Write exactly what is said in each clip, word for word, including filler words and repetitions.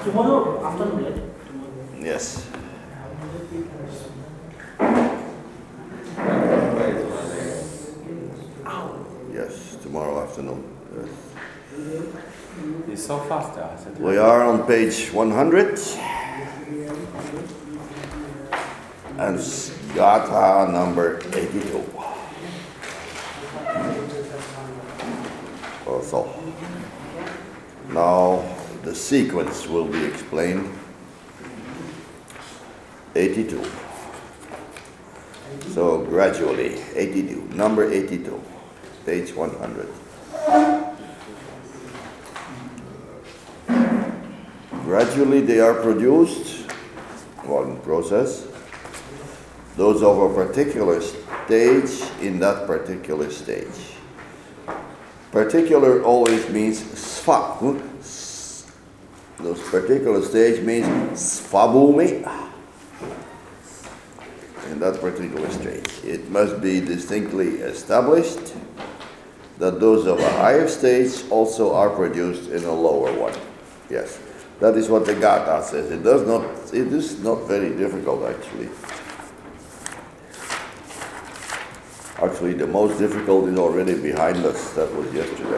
Tomorrow afternoon, right? Tomorrow. Yes. Yes, tomorrow afternoon. Yes. It's so fast. Uh, We are on page one hundred. And Gatha number eighty-two. Also. Now the sequence will be explained. eighty-two. So gradually, eighty-two, number eighty-two, page one hundred. Gradually they are produced, one process, those of a particular stage in that particular stage. Particular always means sfa. Those particular stage means sfabumi. In that particular stage, it must be distinctly established that those of a higher stage also are produced in a lower one. Yes, that is what the Gatha says. It does not. It is not very difficult, actually. Actually, the most difficult is already behind us. That was yesterday.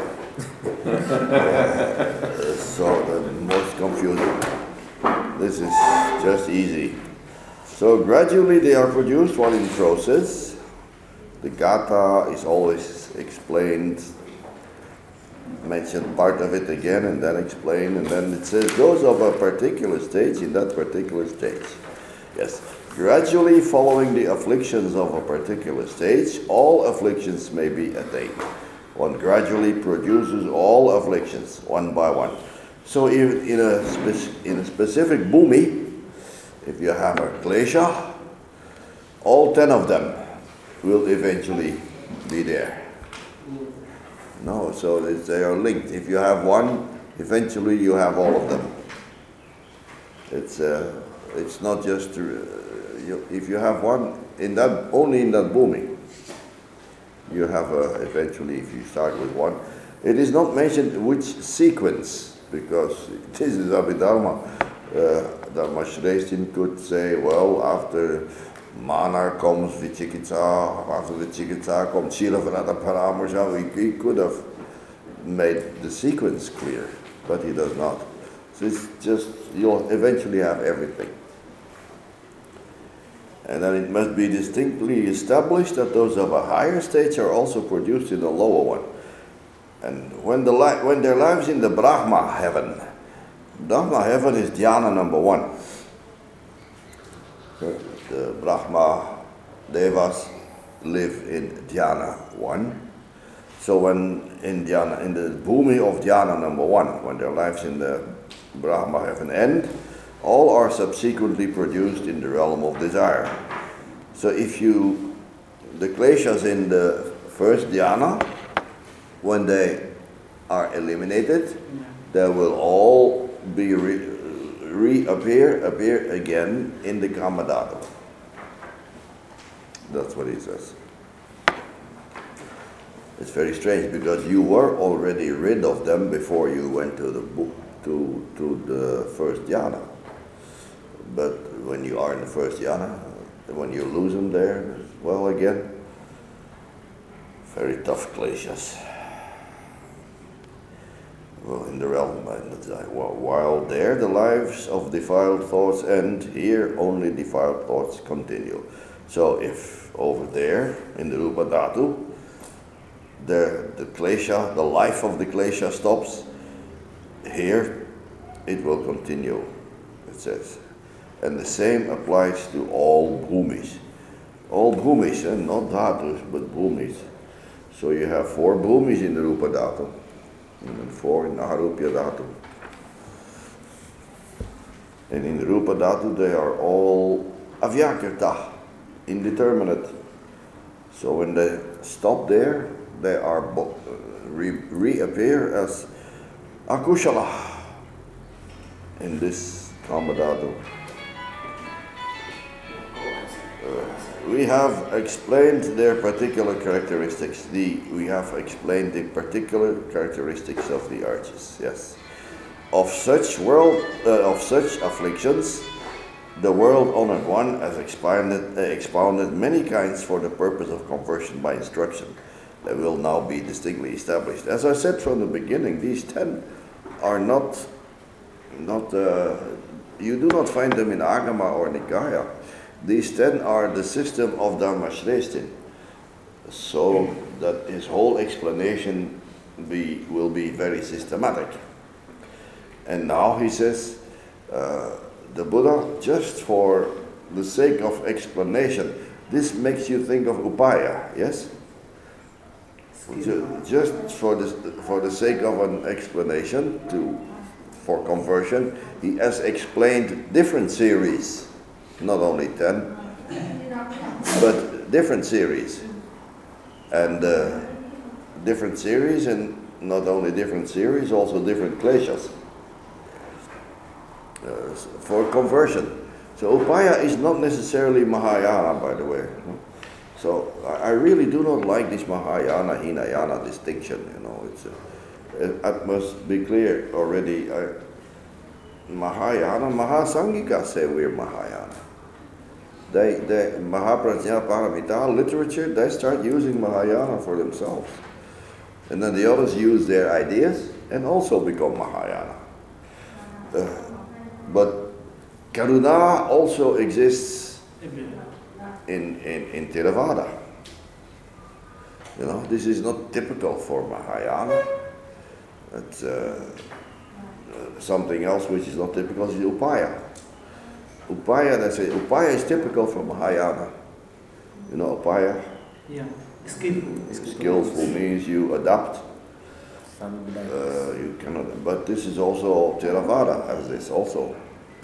uh, so the most confusing. This is just easy. So gradually they are produced while in process. The Gatha is always explained, mentioned part of it again and then explained, and then it says those of a particular stage in that particular stage. Yes. Gradually following the afflictions of a particular stage, all afflictions may be attained. One gradually produces all afflictions one by one. So if in a, spec- in a specific bhumi, if you have a klesha, all ten of them will eventually be there. No, so they are linked. If you have one, eventually you have all of them. It's uh, it's not just uh, you, if you have one in that only in that bhumi, you have uh, eventually if you start with one. It is not mentioned which sequence because this is Abhidharma. Uh, Dharma Shrestin could say, well, after Manar comes Vichikitsa, after Vichikitsa comes Shilavanata Paramarsa. He could have made the sequence clear, but he does not. So it's just, you'll eventually have everything. And then it must be distinctly established that those of a higher stage are also produced in the lower one. And when, the li- when their lives in the Brahma heaven, Brahma heaven is dhyana number one. The Brahma Devas live in dhyana one. So when in dhyana, in the bhumi of dhyana number one, when their lives in the Brahma heaven end, all are subsequently produced in the realm of desire. So if you, the kleshas in the first dhyana, when they are eliminated, they will all be re, reappear, appear again in the Kamadhatu. That's what he says. It's very strange because you were already rid of them before you went to the to to the first dhyana. But when you are in the first dhyana, when you lose them there, well, again, very tough kleshas. Well, in the realm, while there the lives of defiled thoughts end, here only defiled thoughts continue. So if over there in the Rupa Dhatu, the, the klesha, the life of the klesha stops, here it will continue, it says. And the same applies to all bhumis. All bhumis, eh? Not dhatus, but bhumis. So you have four bhumis in the Rupa Dhatu. And four in Aharupya Dhatu. And in the Rupa Dhatu they are all avyakrta, indeterminate. So when they stop there, they are bo- re- reappear as akushala in this Kamadhatu. Uh, we have explained their particular characteristics. The, we have explained the particular characteristics of the arches, yes. Of such world, uh, of such afflictions, the world honored one has expounded, uh, expounded many kinds for the purpose of conversion by instruction that will now be distinctly established. As I said from the beginning, these ten are not, not uh, you do not find them in Agama or Nikaya. These ten are the system of Dharmashreshtin, so that his whole explanation be, will be very systematic. And now he says, uh, the Buddha, just for the sake of explanation, this makes you think of upaya, yes? Ju- Just for the, for the sake of an explanation to, for conversion, he has explained different series, not only ten, but different series. And uh, different series, and not only different series, also different kleshas. Uh, for conversion. So upaya is not necessarily Mahayana, by the way. So I I really do not like this Mahayana Hinayana distinction. You know, it's a, it must be clear already. Uh, Mahayana, Mahasangika say we're Mahayana. They, they Mahaprajna Paramita literature, they start using Mahayana for themselves, and then the others use their ideas and also become Mahayana. Uh, But Karuna also exists in, in, in Theravada. You know, this is not typical for Mahayana. It's uh, something else which is not typical is Upaya. Upaya, they say, Upaya is typical for Mahayana. You know, Upaya, Yeah. Skillful. skillful means you adapt. Uh, you cannot, but this is also Theravada, as this also.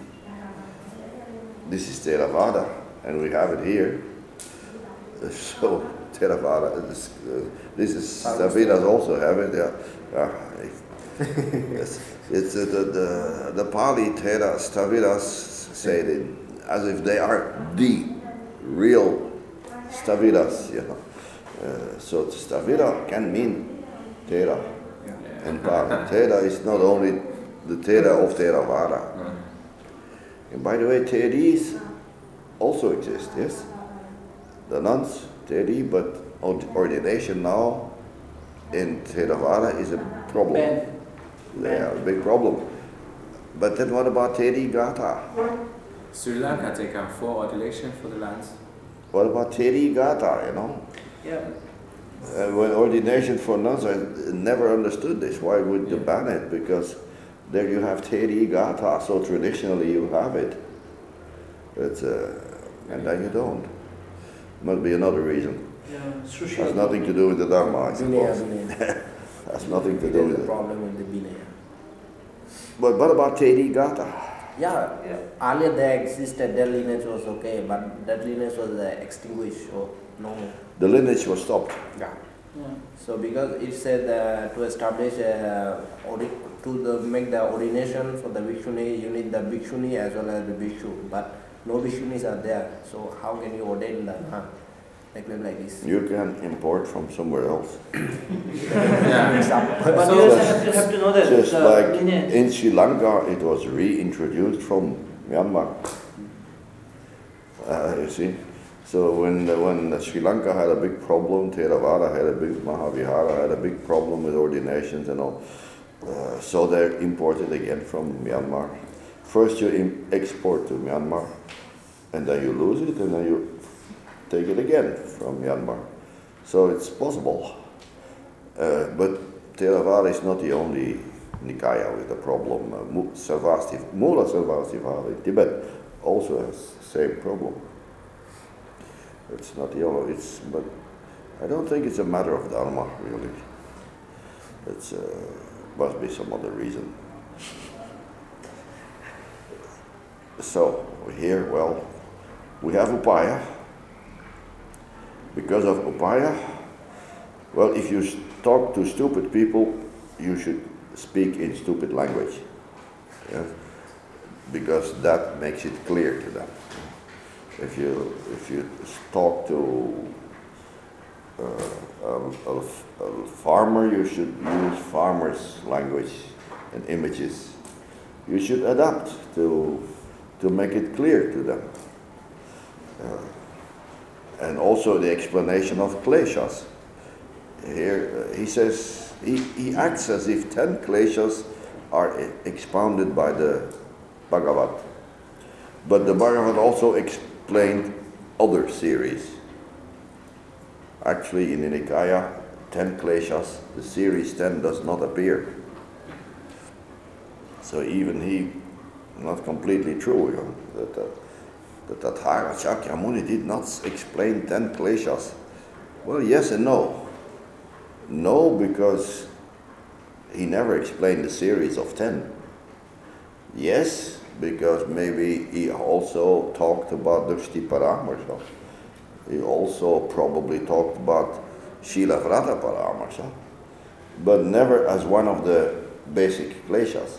This is Theravada, and we have it here. Uh, So Theravada, this, uh, this is Savidas also have it. Yeah, uh, yes. It's uh, the, the the Pali Thera Stavidas say it as if they are the real Stavidas. You know, uh, so Stavida can mean Thera. And Pali. Thera is not only the Thera of Theravada. And by the way, Theris also exist, yes? The nuns, Theri, but ordination now in Theravada is a problem. Ben. They have a big problem. But then what about Theri Gata? Sri Lanka take a full ordination for the lands. What about Theri Gata, you know? Yeah. Uh, when ordination for nuns, I never understood this. Why would you ban it? Because there you have Theri Gata, so traditionally you have it. It's, uh, and then you don't. Must be another reason. Yeah. Has Sushi. nothing to do with the Dharma, I Vinaya, suppose. Vinaya. Has nothing to do There's with a it. problem with the Vinaya. But what about Theri Gata? Yeah, Yeah. earlier there existed, their lineage was okay, but that lineage was uh, extinguished, so no more. The lineage was stopped. Yeah. Yeah. So because it said uh, to establish uh, ori- to the, make the ordination for the bhikshuni, you need the bhikshuni as well as the bhikshu, but no bhikshunis are there. So how can you ordain them? Huh? Like like this. You can import from somewhere else. Yeah. Mix up. But So you also that's have to, have to know that Just the like lineage. in Sri Lanka, it was reintroduced from Myanmar. Uh, you see? So when when Sri Lanka had a big problem, Theravada had a big, Mahavihara had a big problem with ordinations and all. Uh, so they're imported again from Myanmar. First you im- export to Myanmar, and then you lose it, and then you take it again from Myanmar. So it's possible. Uh, but Theravada is not the only Nikaya with the problem. Uh, Mu- Sarvasti, Mula Sarvastivada in Tibet also has the same problem. It's not the only, it's, but I don't think it's a matter of Dharma, really. It's, uh, must be some other reason. So, here, well, we have Upaya. Because of Upaya, well, if you s- talk to stupid people, you should speak in stupid language. Yeah? Because that makes it clear to them. If you if you talk to uh, a, a, a farmer, you should use farmer's language and images you should adapt to, to make it clear to them. Uh, and also the explanation of kleshas. Here uh, he says, he, he acts as if ten kleshas are e- expounded by the Bhagavad. But the Bhagavad also explained other series. Actually, in the Nikaya, ten kleshas, the series ten does not appear. So even he, not completely true, you know, that uh, that Tathagata Shakyamuni did not explain ten kleshas. Well, yes and no. No, because he never explained the series of ten. Yes, because maybe he also talked about Drishti Paramarsha. He also probably talked about Shila Vrata Paramarsha, but never as one of the basic kleshas.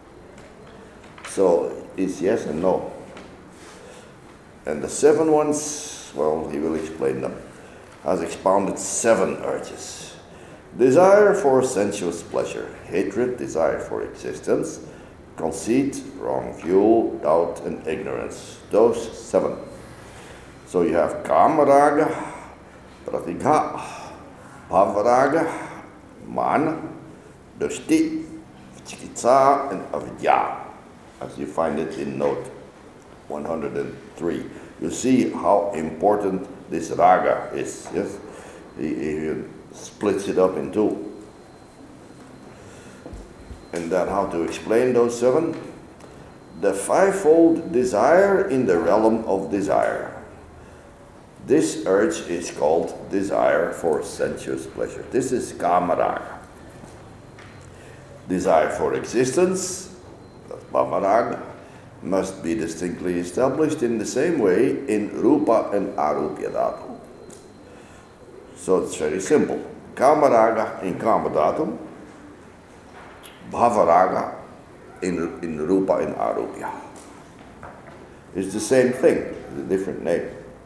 So it's yes and no. And the seven ones, well, he will explain them, has expounded seven urges. Desire for sensuous pleasure, hatred, desire for existence, conceit, wrong view, doubt, and ignorance. Those seven. So you have Kamaraga, Pratigha, Bhavaraga, Mana, Drishti, Chikitsa, and Avidya, as you find it in note one hundred three. You see how important this raga is, yes? He, he splits it up in two. And then how to explain those seven? The fivefold desire in the realm of desire. This urge is called desire for sensuous pleasure. This is kamaraga. Desire for existence, that's bhavaraga, must be distinctly established in the same way in rupa and arupya dhatu. So it's very simple. Kamaraga in kama dhatu, bhavaraga in, in rupa and arupya. It's the same thing, it's a different name.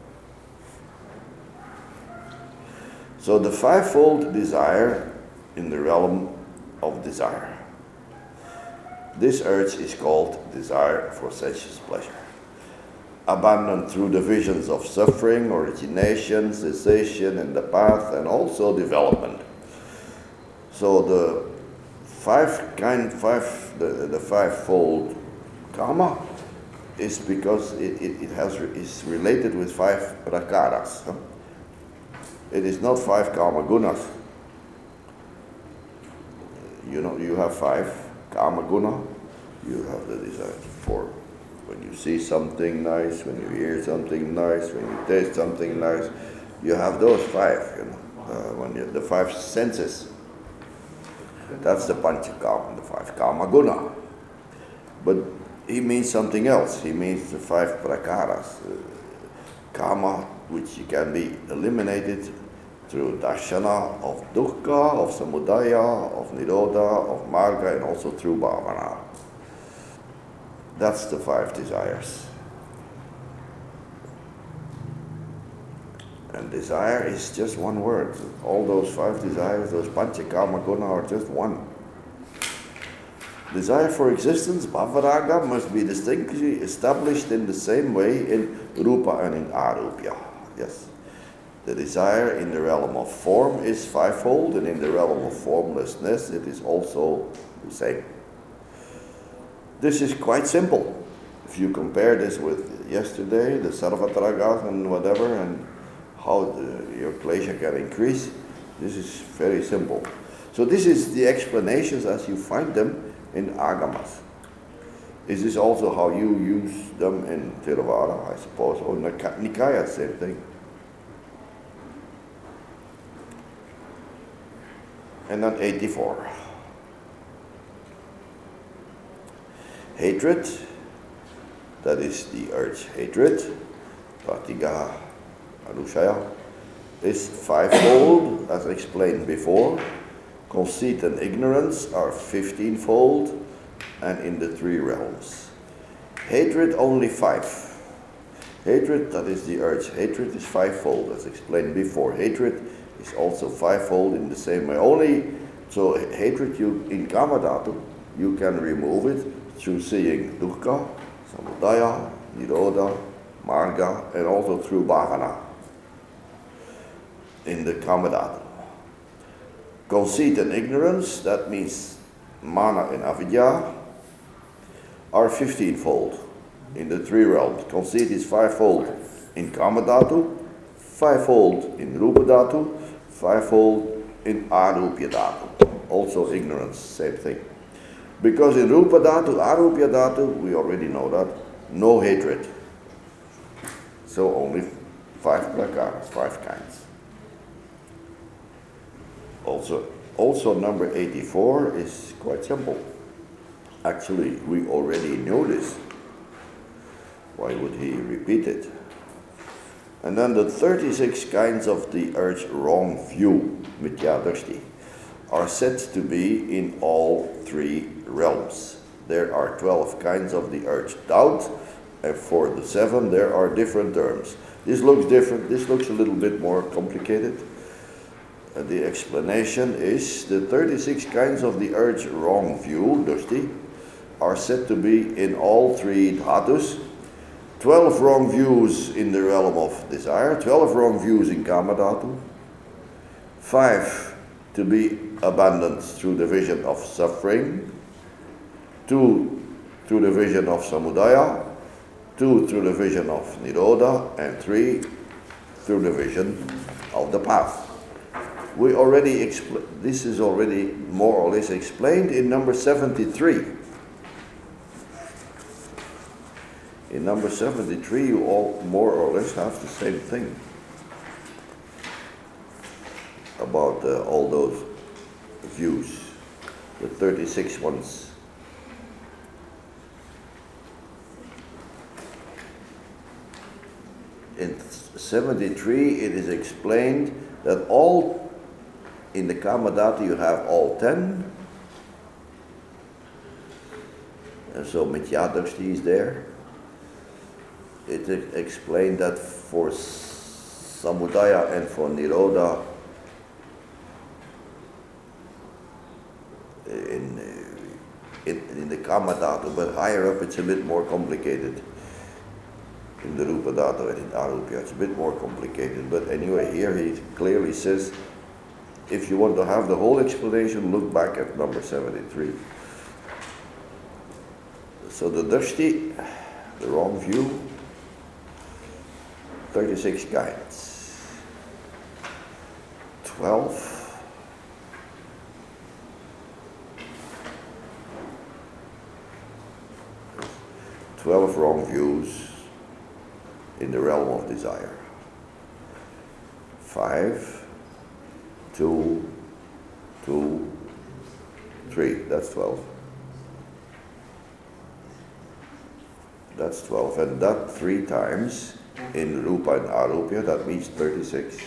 So the fivefold desire in the realm of desire. This urge is called desire for sensuous pleasure. Abandoned through the visions of suffering, origination, cessation, and the path, and also development. So the five kind, five, the, the fivefold karma is because it, it, it has is related with five prakaras. Huh? It is not five karma gunas. You know, you have five. Kama guna, you have the desire for when you see something nice, when you hear something nice, when you taste something nice, you have those five, you know, uh, when you, the five senses. That's the panchakama, the five kama guna. But he means something else. He means the five prakaras, uh, kama, which can be eliminated through darshana of dukkha, of samudaya, of nirodha, of marga, and also through bhavana. That's the five desires. And desire is just one word. All those five desires, those panchakama guna, are just one. Desire for existence, bhavaraga, must be distinctly established in the same way in rupa and in arupya. Yes. The desire in the realm of form is fivefold, and in the realm of formlessness it is also the same. This is quite simple. If you compare this with yesterday, the sarvatragas and whatever, and how the, your klesha can increase, this is very simple. So this is the explanations as you find them in agamas. Is this also how you use them in Theravada, I suppose, or Nikaya, same thing? And then eighty-four. Hatred, that is the urge hatred, Pratigaha Anushaya, is fivefold, as explained before. Conceit and ignorance are fifteenfold, and in the three realms. Hatred, only five. Hatred, that is the urge hatred, is fivefold, as explained before. Hatred is also fivefold in the same way. Only, so hatred, you in kama dhatu, you can remove it through seeing dukkha, samudaya, nirodha, marga, and also through bhavana in the Kamadhatu. Conceit and ignorance, that means mana and avidya, are fifteen-fold in the three realms. Conceit is five-fold in Kamadhatu, five-fold in Rupadhatu, five-fold in Arupya Dhatu. Also ignorance, same thing. Because in Rupadhatu, Arupya Dhatu, we already know that, no hatred. So only five prakaras, five kinds. Also, also number eighty-four is quite simple. Actually, we already know this. Why would he repeat it? And then the thirty-six kinds of the urge wrong view, Mityadrishti, are said to be in all three realms. There are twelve kinds of the urge doubt, and for the seven there are different terms. This looks different, this looks a little bit more complicated. Uh, the explanation is the thirty-six kinds of the urge wrong view, Drishti, are said to be in all three dhatus. twelve wrong views in the realm of desire, twelve wrong views in Kamadhatu, five to be abandoned through the vision of suffering, two through the vision of samudaya, two through the vision of nirodha, and three through the vision of the path. We already expl- this is already more or less explained in number seventy-three. In number seventy-three, you all more or less have the same thing about uh, all those views, the thirty-six ones. In seventy-three, it is explained that all, in the Kamadhatu you have all ten, and so Mityadrishti is there. It is explained that for samudaya and for nirodha, in, in, in the Kamadhatu, but higher up it's a bit more complicated. In the Rupadhatu and in Arupya it's a bit more complicated, but anyway, here he clearly says, if you want to have the whole explanation, look back at number seventy-three. So the drishti, the wrong view, thirty-six kinds. twelve. twelve wrong views in the realm of desire. Five. Two, two, three, that's twelve. That's twelve, and that three times in Rupa and Arupya, that means thirty-six.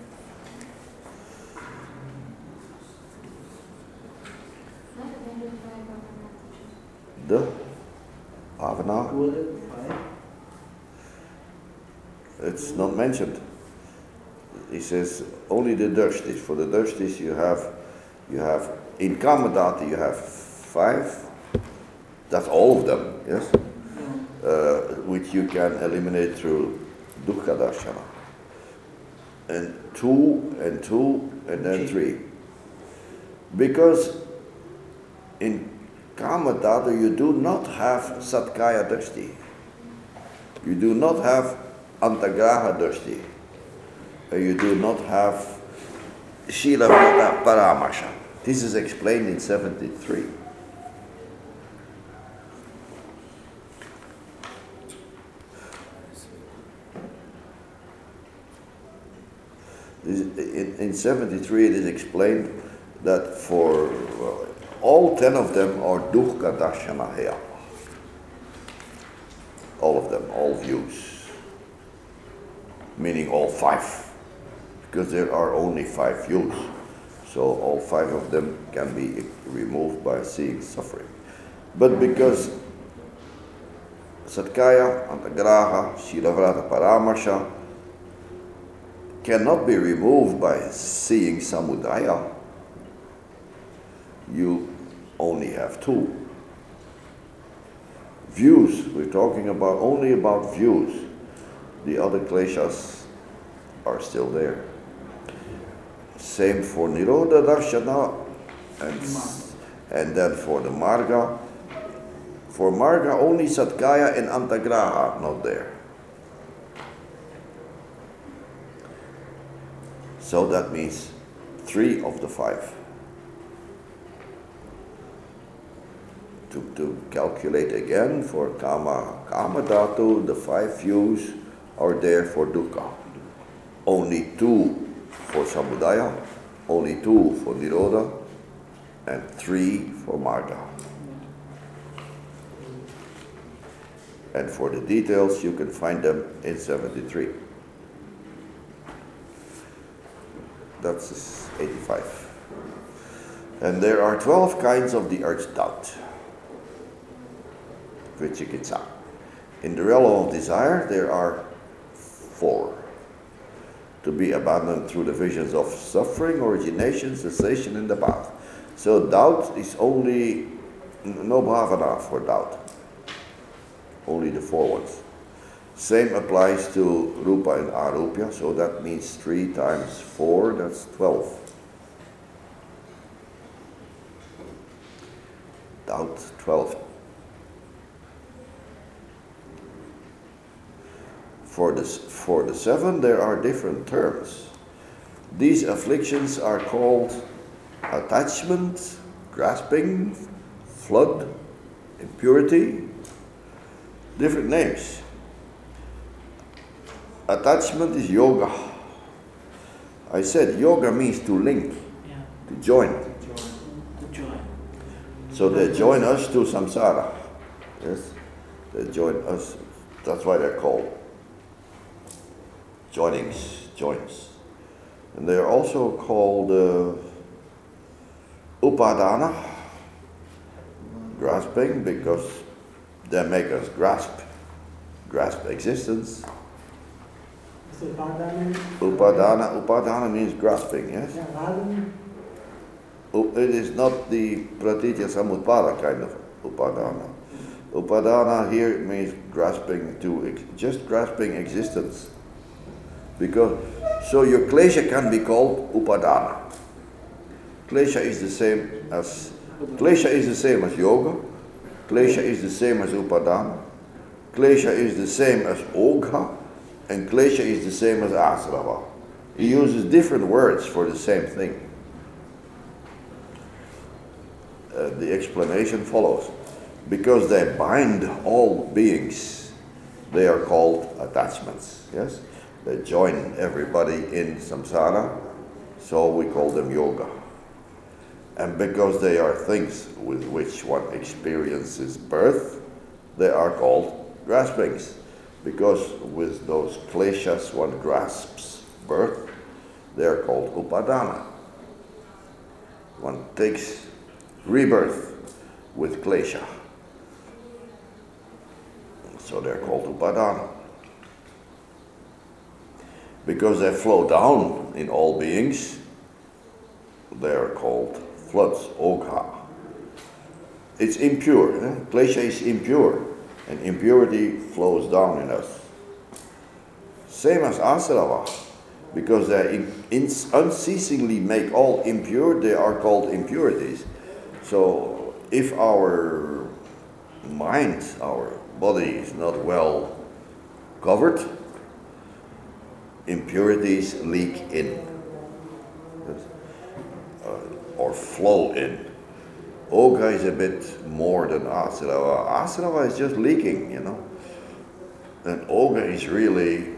The Bhavana, Who are the five? it's not mentioned. He says only the drishtis. For the drishtis you have, you have in Kamadhatu you have five. That's all of them, yes, uh, which you can eliminate through dukkha darshana. And two and two and then three. Because in Kamadhatu you do not have satkaya drishti. You do not have antagraha drishti. You do not have Shilavrata Paramasha. This is explained in seventy-three. This, in, in seventy-three it is explained that for well, all ten of them are dukkha darshana heya. All of them, all views. Meaning all five. Because there are only five views. So all five of them can be removed by seeing suffering. But because Satkaya, Antagraha, Shilavrata Paramasha cannot be removed by seeing Samudaya, you only have two. Views, we're talking about only about views. The other kleshas are still there. Same for Nirodha Darshana, and, and then for the Marga. For Marga, only Satkaya and Antagraha not there. So that means three of the five. To, to calculate again, for Kama, Kama Dhatu, the five views are there for Dukkha. Only two for Samudaya, only two for Nirodha, and three for Marga. And for the details, you can find them in seventy-three. That's eighty-five. And there are twelve kinds of the urge doubt. Vichikitsa. In the realm of desire, there are four. To be abandoned through the visions of suffering, origination, cessation, and the path. So doubt is only, no bhavana for doubt. Only the four ones. Same applies to Rupa and Arupya, so that means three times four, that's twelve. Doubt, twelve. For the, for the seven, there are different terms. These afflictions are called attachment, grasping, flood, impurity, different names. Attachment is yoga. I said yoga means to link, Yeah. to join. To join. So they join us to samsara. Yes, they join us. That's why they're called joinings, joints. And they are also called uh, upadana, grasping, because they make us grasp, grasp existence. So Upadana, Upadana, upadana means grasping, yes? yeah, Radhan, U- It is not the pratitya samutpada kind of upadana. Upadana here means grasping to, ex- just grasping existence. Because, so your klesha can be called upadana. Klesha is the same as, klesha is the same as yoga. Klesha is the same as upadana. Klesha is the same as ogha. And klesha is the same as asrava. He uses different words for the same thing. Uh, the explanation follows. Because they bind all beings, they are called attachments. Yes? They join everybody in samsara, so we call them yoga. And because they are things with which one experiences birth, they are called graspings. Because with those kleshas one grasps birth, they are called upadana. One takes rebirth with klesha. So they're called upadana. Because they flow down in all beings, they are called floods, ogha. It's impure. Eh? Klesha is impure, and impurity flows down in us. Same as asrava, because they in, in, unceasingly make all impure, they are called impurities. So if our mind, our body is not well covered, impurities leak in, uh, or flow in. Ogha is a bit more than asrava. Asrava is just leaking, you know. And ogha is really,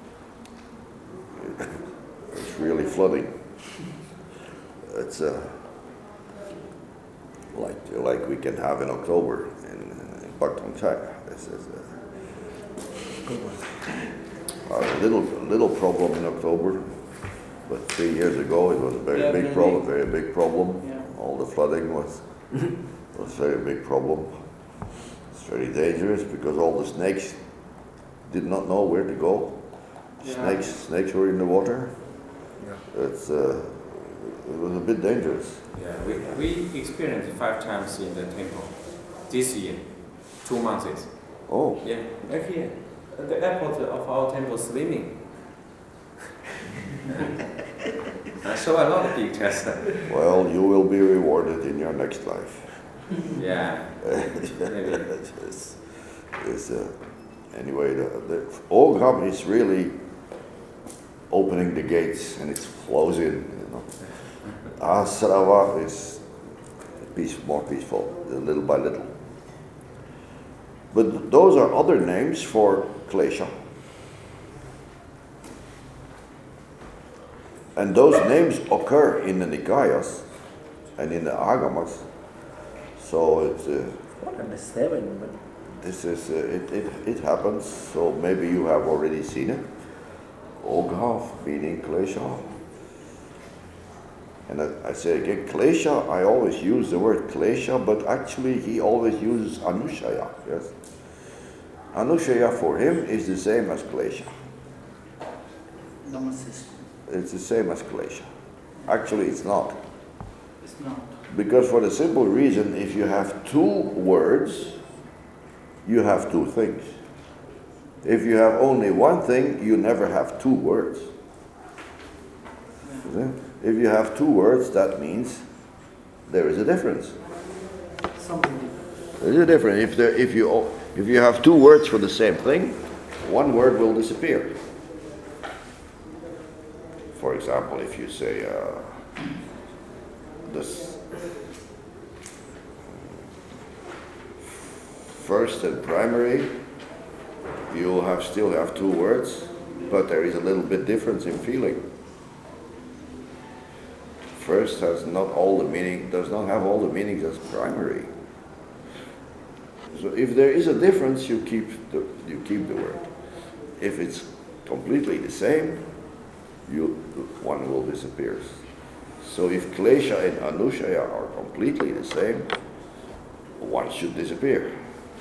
it's really flooding. It's uh, like like we can have in October in, in Bak Chai. This is a, a little little problem in October, but three years ago it was a very Yeah, big very problem. big. Very big problem. Yeah. All the flooding was was a very big problem. It's very dangerous because all the snakes did not know where to go. Yeah. Snakes snakes were in the water. Yeah. It's uh, it was a bit dangerous. Yeah, we, we experienced five times in the temple this year, two months. Oh, Yeah, right here. At the airport of our temple swimming. I saw a lot of pictures. well, you will be rewarded in your next life. Yeah, maybe. It's, it's, uh, anyway, the, the Ogam is really opening the gates and it flows in, you know. Asrava is peace, more peaceful, little by little. But those are other names for klesha. And those names occur in the Nikayas and in the Agamas. So it's, uh, What are the seven? But this is, uh, it, it, it happens, so maybe you have already seen it. Oghav, meaning klesha. And I, I say again, klesha, I always use the word klesha, but actually he always uses anushaya, yes? Anushaya for him is the same as klesha. Dhamma system. It's the same as klesha. Actually, it's not. It's not. Because for the simple reason, if you have two words, you have two things. If you have only one thing, you never have two words. Yeah. If you have two words, that means there is a difference. Something different. There is a difference. If, there, if, you, if you have two words for the same thing, one word will disappear. For example, if you say uh, this first and primary, you will have still have two words, but there is a little bit difference in feeling. First has not all the meaning, does not have all the meanings as primary. So if there is a difference, you keep the you keep the word. If it's completely the same, you one will disappear. So if klesha and anushaya are completely the same, one should disappear.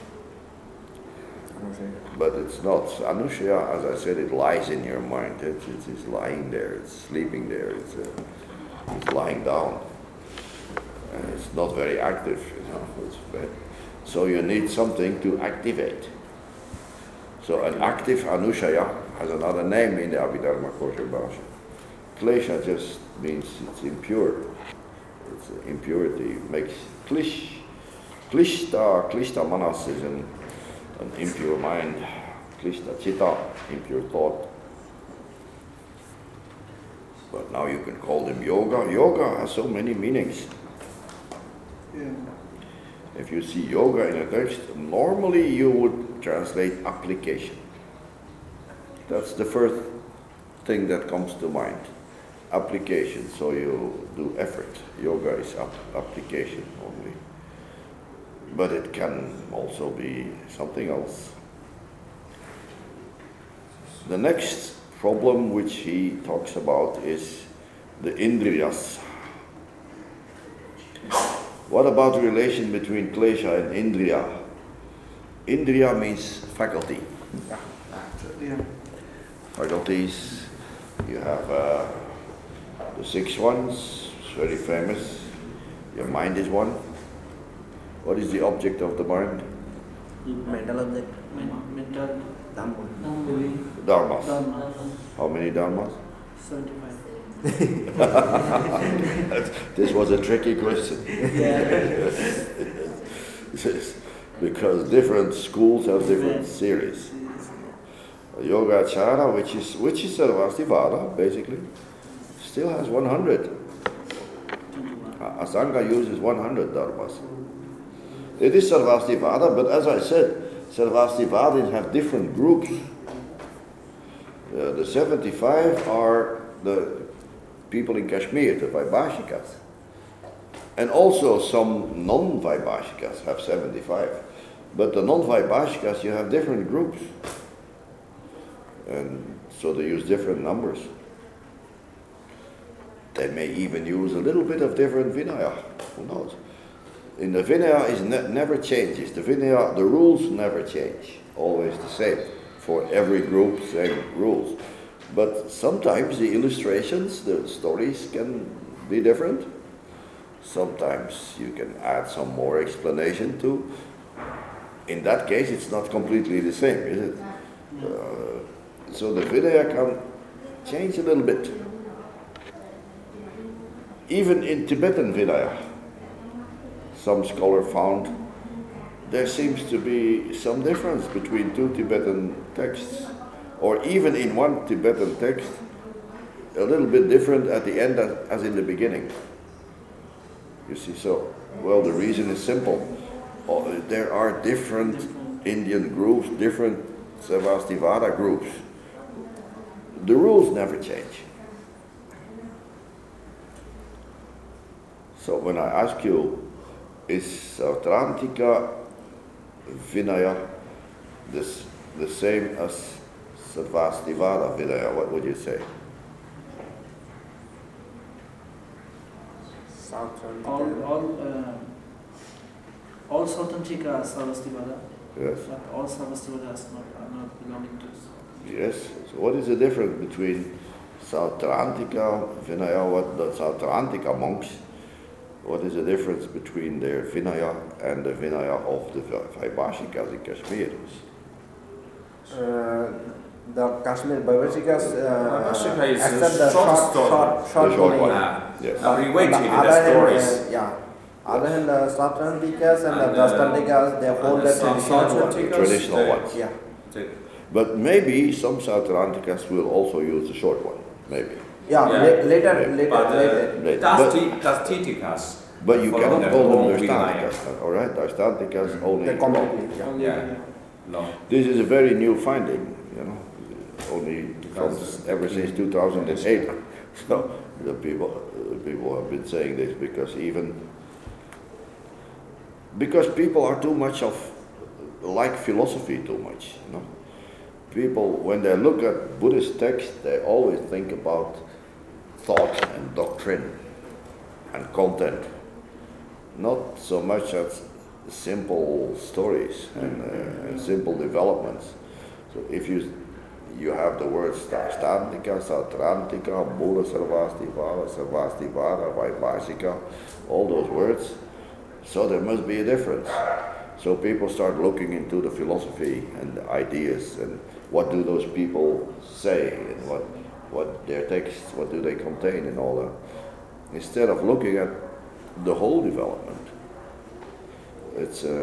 But it's not. Anushaya, as I said, it lies in your mind. It, it is lying there. It's sleeping there. It's, uh, it's lying down. And it's not very active. You know. It's very, so you need something to activate. So an active anushaya has another name in the Abhidharma Kosher Bhasha. Klesha just means it's impure. It's uh, impurity. It makes klish. Klishta, klishta manas is an, an impure mind. Klishta chitta, impure thought. But now you can call them yoga. Yoga has so many meanings. Yeah. If you see yoga in a text, normally you would translate application. That's the first thing that comes to mind. Application. So you do effort. Yoga is ap- application only. But it can also be something else. The next problem which he talks about is the indriyas. What about the relation between klesha and indriya? Indriya means faculty. Yeah. Faculties, you have uh, the six ones, it's very famous. Your mind is one. What is the object of the mind? mental object, Men- Mental. Dhamma. Dhamma. Dharmas. Dhamma. How many dharmas? seventy-five. This was a tricky question. Yeah. Because different schools have different series. Yogacara, which is which is Sarvastivada, basically, still has one hundred. Asanga uses one hundred dharmas. It is Sarvastivada, but as I said, Sarvastivadins have different groups. Uh, the seventy-five are the people in Kashmir, the Vaibhashikas. And also some non-Vaibhashikas have seventy-five. But the non-Vaibhashikas, you have different groups. And so they use different numbers. They may even use a little bit of different Vinaya. Who knows? In the Vinaya, it ne- never changes. The Vinaya, the rules never change. Always the same. For every group, same rules. But sometimes the illustrations, the stories can be different. Sometimes you can add some more explanation to in that case, it's not completely the same, is it? Uh, so the Vinaya can change a little bit. Even in Tibetan Vinaya, some scholar found there seems to be some difference between two Tibetan texts, or even in one Tibetan text, a little bit different at the end as, as in the beginning. You see, so, well, the reason is simple. Uh, there are different Indian groups, different Sarvastivada groups. The rules never change. So when I ask you, is Sautrantika Vinaya this, the same as Sarvastivada Vinaya, what would you say? All, all, uh, all Sautrantika are Sarvastivada, Yes. but all Sarvastivada not, are not belonging to. Yes. So what is the difference between Sautrantika Vinaya, what the Sautrantika monks, what is the difference between their Vinaya and the Vinaya of the Vaibhashikas in Kashmir? Uh, the Kashmir Vaibhashikas uh, Vaibhashika is accept a the short short, story. short, short, The short meaning. one. Ah, Yes. abbreviated On the the other hand, stories. uh, yeah. Other hand, the Sautrantikas and, And, the uh, Dastantikas, they hold and the the Sa- traditional one. Sautrantikas, Traditional they- ones. Yeah. The- But maybe some Sautrantikas will also use the short one, maybe. Yeah, Yeah. la- later, Yeah. later, But later. uh, Later. Dasti- Dastitikas. But you follow cannot their call them own Darstantikas, all right? Darstantikas only. They completely, yeah. Only, Yeah. No. This is a very new finding, you know, only from, ever since two thousand eight. So the people, uh, people have been saying this because even, because people are too much of, like philosophy too much, you know. People, when they look at Buddhist texts, they always think about thought and doctrine and content, not so much as simple stories and, uh, and simple developments. So if you you have the words Darstantika, Sautrantika, Buddha Sarvastivada, Sarvastivada, Vaibhashika, all those words, so there must be a difference. So people start looking into the philosophy and the ideas and what do those people say and what, what their texts, what do they contain and all that. Instead of looking at the whole development. It's uh,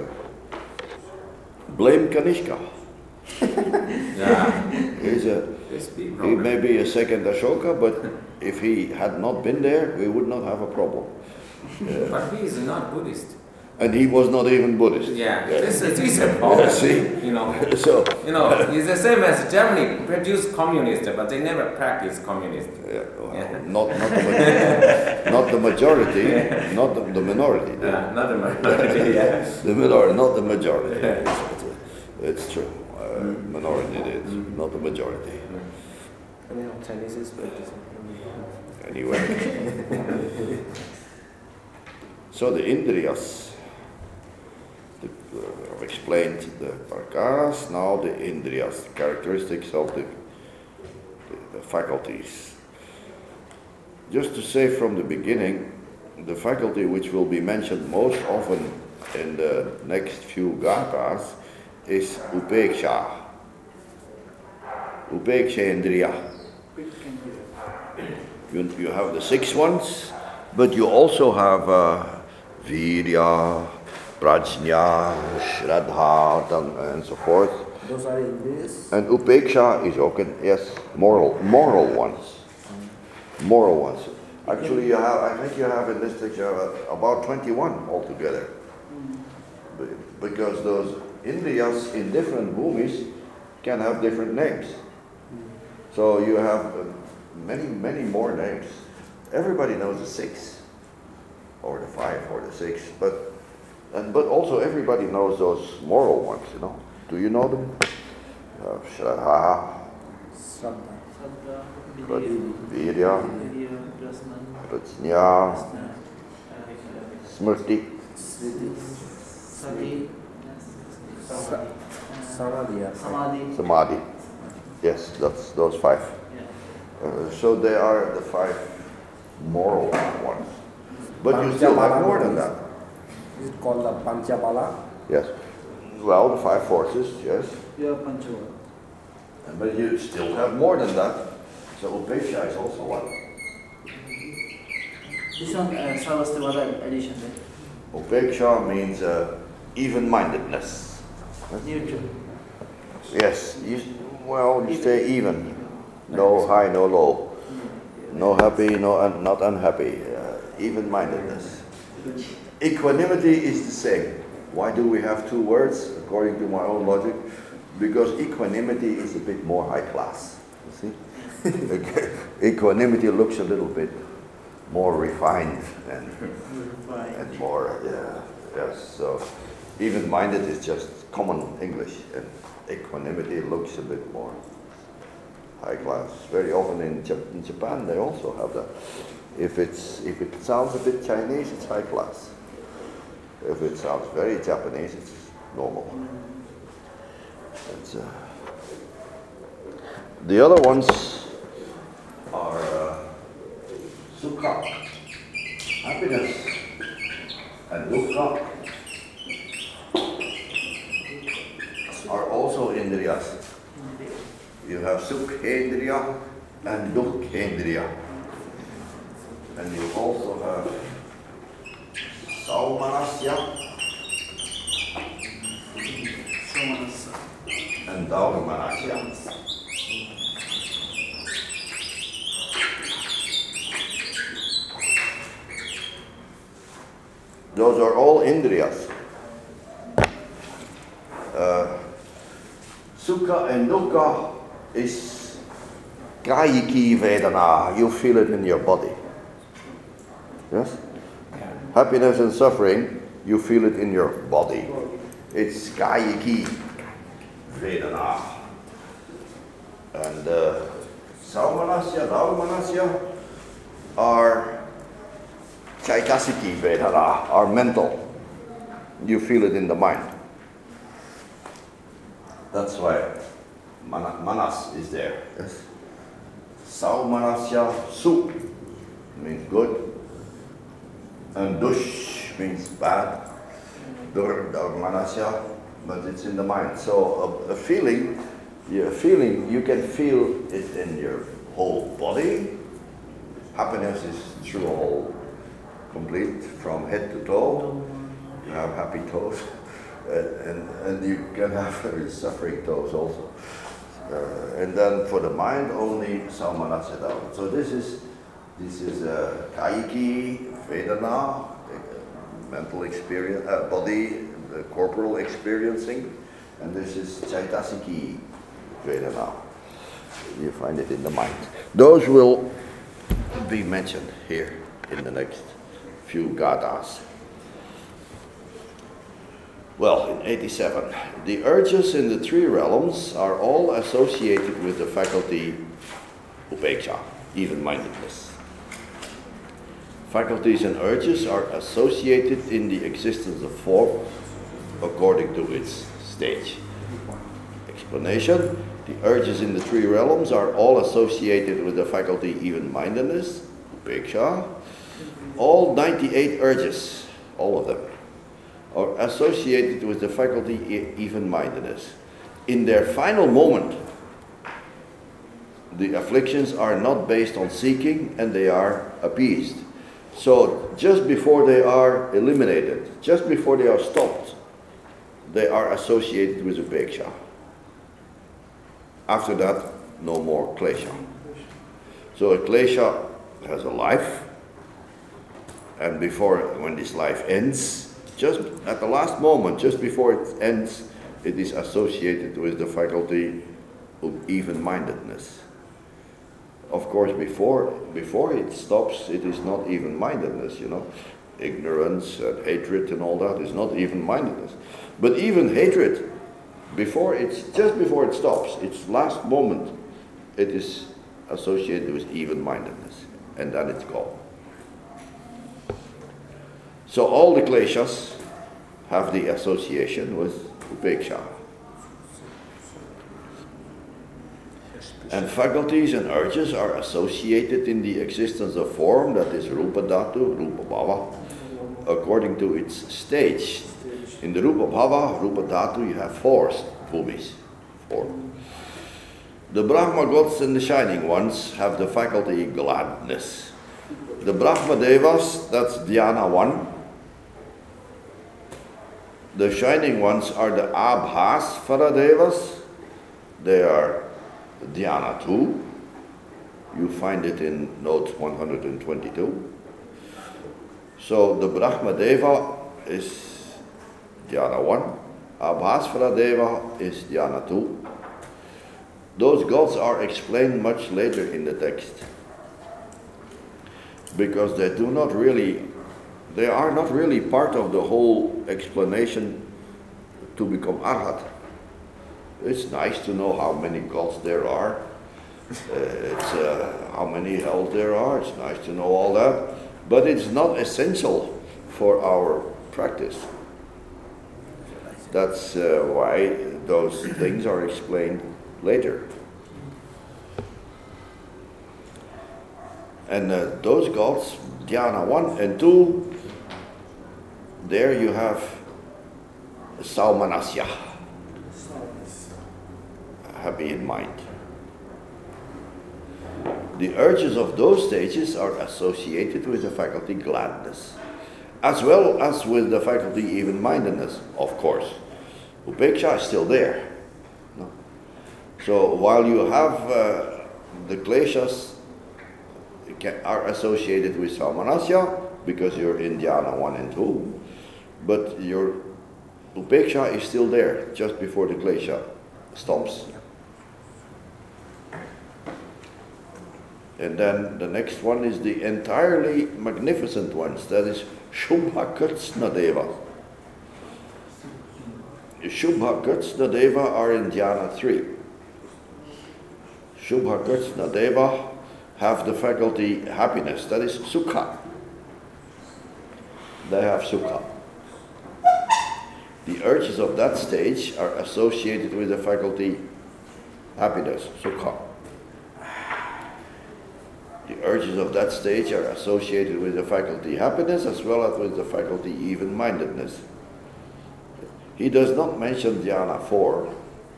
blame Kanishka. Yeah. He's a, It's big he problem. may be a second Ashoka, but if he had not been there, we would not have a problem. Yeah. But he is not Buddhist. And he was not even Buddhist. Yeah. Yeah. This is this is a problem. Yeah, see? You know. So, You know, it's the same as Germany produced communists, but they never practiced communist. yeah, well, Yeah. not, not, the, ma- not the majority, not the, the minority. The, Yeah, not the minority. Yeah. the minority, not the majority. Yeah. It's, it's true. Uh, minority it is, not the majority. You know, Chinese is practicing. Anyway. So the Indriyas, the, uh, I've explained the Prakaras, now the Indriyas, the characteristics of the, the, the faculties. Just to say from the beginning, the faculty which will be mentioned most often in the next few gathas is Upeksha. Upeksha Indriya. Quick can be. You, you have the six ones, but you also have uh, Virya, Prajna, Shraddha, and, and so forth. Those are English. And Upeksha is okay, yes, moral, moral ones. Moral ones. Actually, you have, I think you have in this picture uh, about twenty-one altogether. Be- Because those Indriyas in different bhumis can have different names. So you have uh, many, many more names. Everybody knows the six, or the five, or the six, but and but also everybody knows those moral ones. You know, do you know them? Uh, Shraddha, Shraddha. Saddha, Praj- Vidya, Virya, Vidya, Prasna, Prajna, Prasna, Smrti, Sriti. Sati, Sa- uh, Samadhi. yeah. Samadhi. Samadhi. Yes, that's those five. Yeah. Uh, so they are the five moral ones. But you still have more than that. Is it called the Panchabala? Yes. Well, the five forces, yes. Yeah, Panchava. But you still have more than that. So Upeksha is also one. This one, uh, Sarvastivada addition, right? Upeksha means uh, even-mindedness. Neutral. Yes, you, well, you stay even. No high, no low. No happy, no un, not unhappy. Uh, even-mindedness. Equanimity is the same. Why do we have two words, according to my own logic? Because equanimity is a bit more high class. You see? Equanimity looks a little bit more refined and, and more, yeah, yes. So even-minded is just common English, and equanimity looks a bit more high class. Very often in, Jap- in Japan they also have that. If it's if it sounds a bit Chinese, it's high class. If it sounds very Japanese, it's normal. It's, uh, the other ones are uh, sukha, happiness, and dukkha are also indriyas. You have sukhendriya and dukhendriya. And you also have saumanasya Somanasa. and daumanasya. Those are all indriyas. Uh, sukha and dukkha is kayiki vedana. You feel it in your body. Yes? Happiness and suffering, you feel it in your body. It's kayiki vedana. And uh, saumanasya, daumanasya are chaitasiki vedana, are mental. You feel it in the mind. That's why mana, manas is there. Yes. Saumanasya su means good. And dush means bad. Dur, manasya, but it's in the mind. So a, a feeling, a feeling, you can feel it in your whole body. Happiness is through a whole, complete, from head to toe. You have happy toes, and, and, and you can have very suffering toes also. Uh, and then for the mind, only saumanasya down. So this is this is uh, kayiki vedana, uh, mental experience, uh, body, the corporal experiencing, and this is chaitasiki vedana. You find it in the mind. Those will be mentioned here in the next few gathas. Well, in eighty-seven, the urges in the three realms are all associated with the faculty upeksha, even-mindedness. Faculties and urges are associated in the existence of form according to its stage. Explanation: the urges in the three realms are all associated with the faculty even-mindedness, upeksha. All ninety-eight urges, all of them, are associated with the faculty even-mindedness. In their final moment, the afflictions are not based on seeking and they are appeased. So just before they are eliminated, just before they are stopped, they are associated with upeksha. After that, no more klesha. So a klesha has a life, and before, when this life ends, just at the last moment, just before it ends, it is associated with the faculty of even-mindedness. Of course, before before it stops, it is not even-mindedness, you know. Ignorance and hatred and all that is not even-mindedness. But even hatred, before it's just before it stops, its last moment, it is associated with even-mindedness, and then it's gone. So all the kleshas have the association with upeksha. And faculties and urges are associated in the existence of form, that is rupa dhatu, rupa bhava, according to its stage. In the Rupa Bhava, Rupa Dhatu, you have four bhumis. Four. The Brahma gods and the shining ones have the faculty gladness. The Brahma Devas, that's Dhyana one. The shining ones are the Abhasvara Devas. They are Dhyana two. You find it in note one hundred twenty-two. So the Brahma Deva is Dhyana one. Abhasvara Deva is Dhyana two. Those gods are explained much later in the text because they do not really, they are not really part of the whole explanation to become Arhat. It's nice to know how many gods there are. Uh, it's uh, how many hells there are. It's nice to know all that, but it's not essential for our practice. That's uh, why those things are explained later. And uh, those gods, Dhyana one and two, there you have Saumanasya, happy in mind. The urges of those stages are associated with the faculty gladness, as well as with the faculty even-mindedness, of course. Upeksha is still there. No? So while you have uh, the kleshas are associated with Saumanasya, because you're in Dhyana one and two, but your Upeksha is still there, just before the klesha stops. And then the next one is the entirely magnificent ones, that is Shubha Kritsna Deva. Shubha Kritsna Deva are in Dhyana three. Shubha Kritsna Deva have the faculty happiness, that is Sukha. They have Sukha. The urges of that stage are associated with the faculty happiness, Sukha. The urges of that stage are associated with the faculty happiness as well as with the faculty even-mindedness. He does not mention Dhyana four.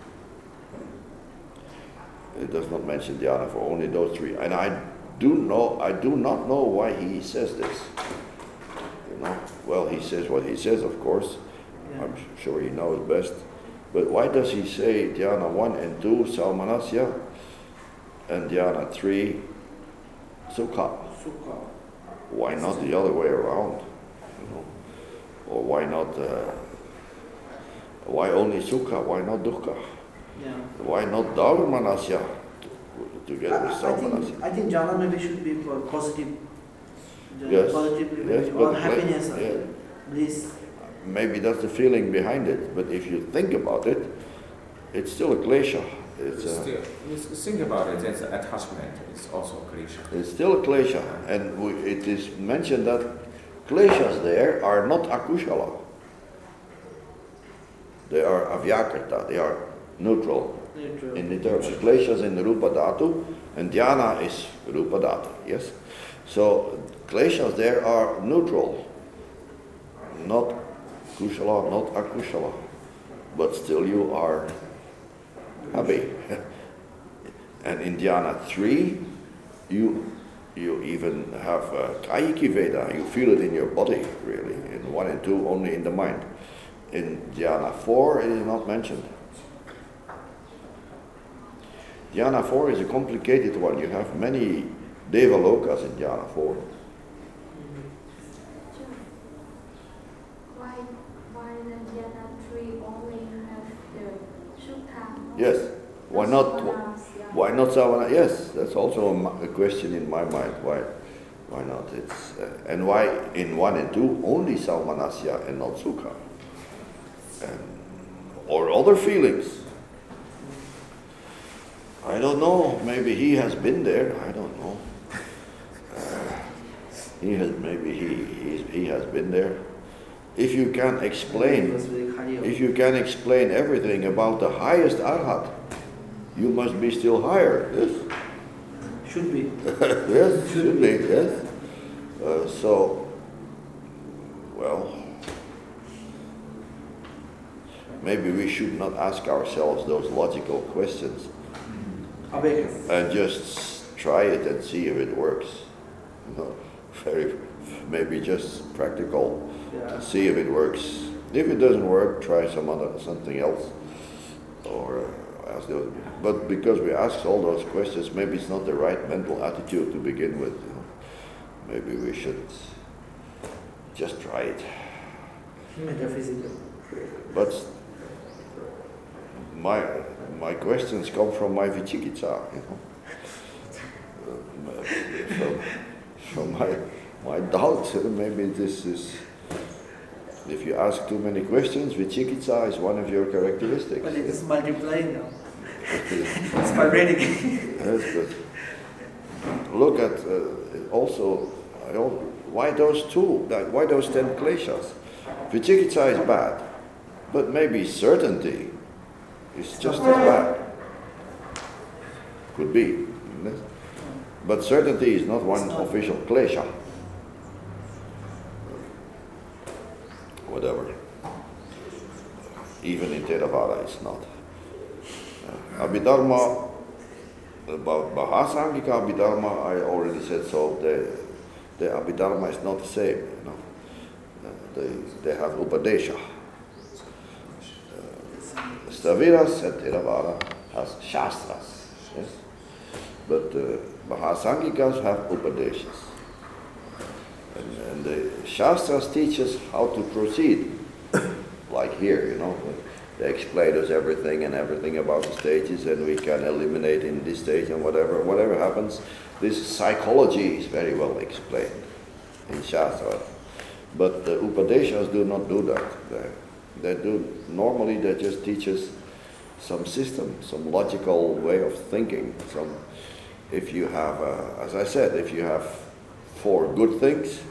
It does not mention Dhyana four, only those three. And I do know, I do not know why he says this. You know, well, he says what he says, of course. Yeah. I'm sure he knows best. But why does he say Dhyana one and two, Saumanasya, and Dhyana three, Sukha? Sukha. Why not the other way around? You know? Or why not, uh, why only Sukha? Why not Dukkha? Yeah. Why not Dharmanasya together with I, I think Saumanasya? I think jhana maybe should be for positive. jhana, Yes, Positive, yes, maybe, but or like- happiness, yeah. bliss. Maybe that's the feeling behind it, but if you think about it, it's still a klesha. It's, a, Still, you s- think about it, it's attachment. It's also klesha. it's still a klesha, and we, it is mentioned that kleshas there are not akushala. They are avyakrita, they are neutral Neutral. in the terms. Kleshas in the Rupa Dhatu, and Dhyana is Rupa Dhatu, yes? So kleshas there are neutral, not kushala, not akushala, but still you are happy. And in Dhyana three, you you even have uh, Kayiki Veda, you feel it in your body, really. In one and two, only in the mind. In Dhyana four, it is not mentioned. Dhyana four is a complicated one. You have many Devalokas in Dhyana four. Why, why the Dhyana three only have the Sukha? Yes. Why not? Why not Savana? Yes, that's also a, mi- a question in my mind. Why, why not? It's uh, and why in one and two only Saumanasya and not Sukha, and, or other feelings. I don't know. Maybe he has been there. I don't know. Uh, he has maybe he he's, he has been there. If you can It explain, was very high. if you can explain everything about the highest arhat, you must be still higher. Yes. Should be. Yes, should be, yes. Uh, so, well, maybe we should not ask ourselves those logical questions Awaken. and just try it and see if it works. You know, very, maybe just practical. Yeah. See if it works. If it doesn't work, try some other something else, or uh, ask those. But because we ask all those questions, maybe it's not the right mental attitude to begin with. You know. Maybe we should just try it. Metaphysical. But my my questions come from my vichikitsa, you know, uh, from from my my doubt. Maybe this is. If you ask too many questions, vichikitsa is one of your characteristics. But it is multiplying now. It's vibrating. Yes, but look at uh, also, I al- why those two, that- why those ten kleshas? Vichikitsa is bad, but maybe certainty is just as bad. Could be. Yes. But certainty is not one official klesha. Whatever. Even in Theravada it's not. Uh, Abhidharma, about Mahasangika Abhidharma, I already said so, the, the Abhidharma is not the same, you know. Uh, they, they have Upadesha. Uh, Staviras and Theravada has Shastras, yes. But uh, Mahasangikas have Upadeshas. And, and the Shastras teach us how to proceed, like here, you know. They explain us everything and everything about the stages, and we can eliminate in this stage and whatever. Whatever happens, this psychology is very well explained in Shastra. But the Upadeshas do not do that. They, they do, normally they just teach us some system, some logical way of thinking. Some, if you have, uh, as I said, if you have four good things,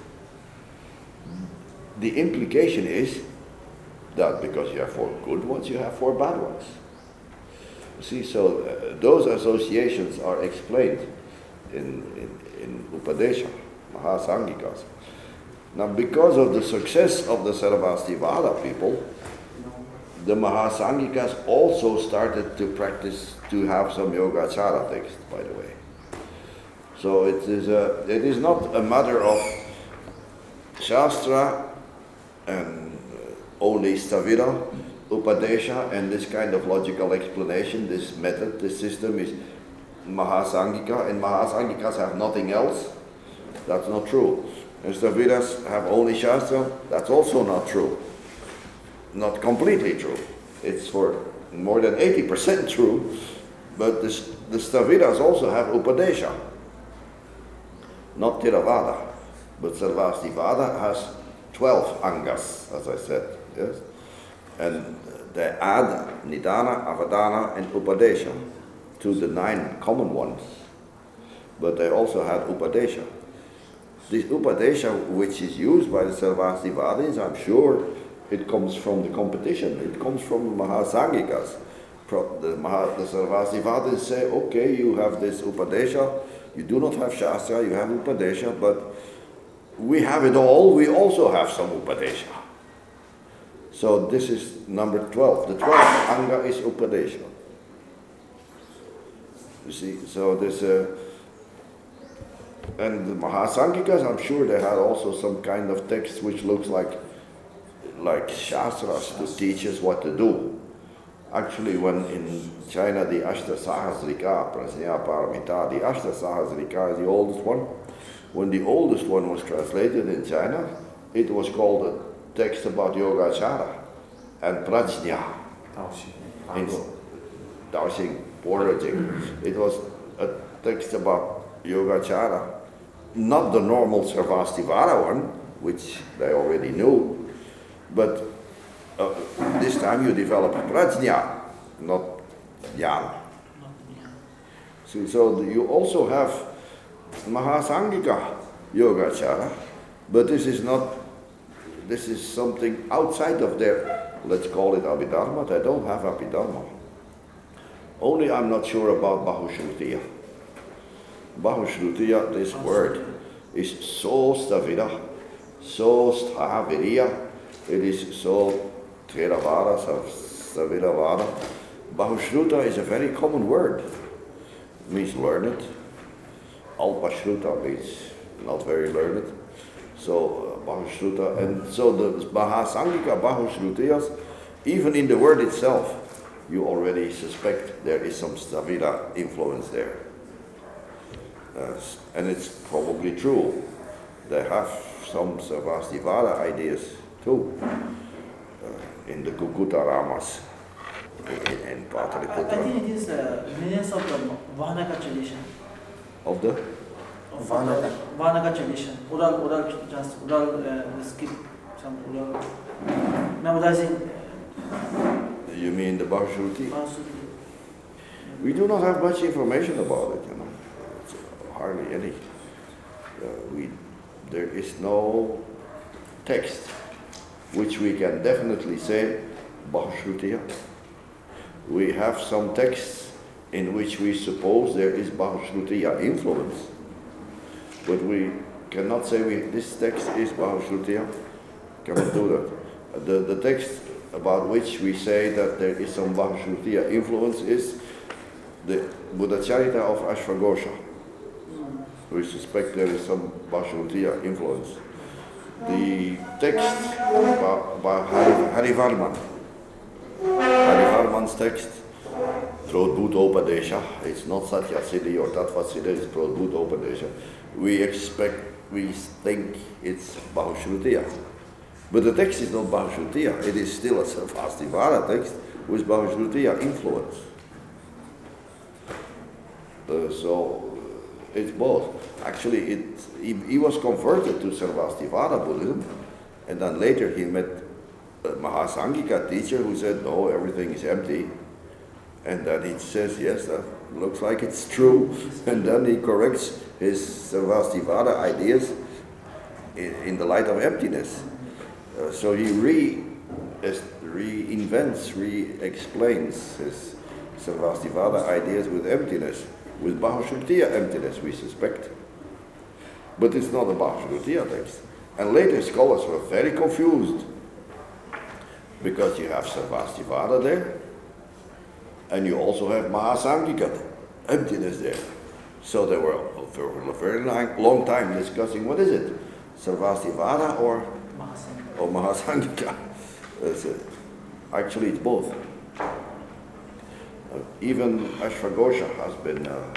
the implication is that because you have four good ones, you have four bad ones. You see, so uh, those associations are explained in, in, in Upadesha, Mahasangikas. Now, because of the success of the Sarvastivada people, the Mahasangikas also started to practice, to have some Yogacara text, by the way. So it is, a, it is not a matter of Shastra and only Stavira, Upadesha, and this kind of logical explanation, this method, this system is Mahasangika, and Mahasangikas have nothing else. That's not true. And Staviras have only Shastra. That's also not true. Not completely true. It's for more than eighty percent true, but the, the Staviras also have Upadesha. Not Theravada, but Sarvastivada has twelve angas, as I said. Yes, and they add Nidana, Avadana, and Upadesha to the nine common ones. But they also had Upadesha. This Upadesha, which is used by the Sarvastivadins, I'm sure it comes from the competition. It comes from Mahasangikas. The, Maha, the Sarvastivadins say, okay, you have this Upadesha, you do not have Shastra, you have Upadesha, but we have it all, we also have some Upadesha. So this is number twelve. The twelfth Anga is Upadesha. You see, so this, uh, and the Mahasangikas, I'm sure they had also some kind of text which looks like, like Shastras to teach us what to do. Actually, when in China the Ashta Sahasrika, Prajna Paramita, the Ashta Sahasrika is the oldest one. When the oldest one was translated in China, it was called a text about Yogacara and Prajna. In Daoxing, Porajing. It was a text about Yogacara, not the normal Sarvastivada one, which they already knew, but uh, this time you develop Prajna, not Jnana. So, so you also have Mahasangika Yogacara, but this is not, this is something outside of their, let's call it Abhidharma. They don't have Abhidharma. Only I'm not sure about Bahushrutiya. Bahushrutiya, this word, is so Stavira, so Stahaviriya, it is so Theravada, Saviravada. Bahushruta is a very common word. It means learned. Alpashruta means not very learned. So uh, Bahushruta, and so the Mahasangika Bahushrutiyas, even in the word itself, you already suspect there is some Savira influence there. Uh, and it's probably true. They have some Sarvastivada ideas too uh, in the Kukuta Ramas in, in I, I Pataliputra. think it is uh, millions of the Vahanaka tradition. Of the Of Vahanaka. Vahanaka tradition. Ural, Ural, just Ural, uh, skip some Ural. Memorizing you mean the Bahashruti? Mahasuti. We do not have much information about it, you know. It's hardly any. Uh, we, there is no text which we can definitely say Bahashrutiya. We have some texts in which we suppose there is Bahashrutiya influence, but we cannot say we, this text is Bahashrutiya. Cannot do that. The, the text about which we say that there is some Bahashrutiya influence is the Buddhacharita of Ashvaghosha. We suspect there is some Bahashrutiya influence. The text by, by Hari, Harivarman, Harivarman's text, Prodbhutopadesha, it's not Satyasiddhi or Tattvasiddhi, it's Prodbhutopadesha. We expect, we think it's Bahashrutiya. But the text is not Bahashrutiya, it is still a Sarvastivada text with Bahashrutiya influence. Uh, so it's both. Actually, it, he, he was converted to Sarvastivada Buddhism, and then later he met a Mahasangika teacher who said, no, everything is empty. And then he says, yes, that looks like it's true. And then he corrects his Sarvastivada ideas in, in the light of emptiness. Uh, so he re, es, reinvents, re-explains his Sarvastivada ideas with emptiness, with Bahashrutiya emptiness, we suspect. But it's not a Bahashrutiya text. And later scholars were very confused because you have Sarvastivada there, and you also have Mahasangika emptiness there. So they were for a very long, long time discussing what is it, Sarvastivada or Mahasangika. or Mahasangika. That's it. Actually, it's both. Uh, even Ashvaghosha has been uh,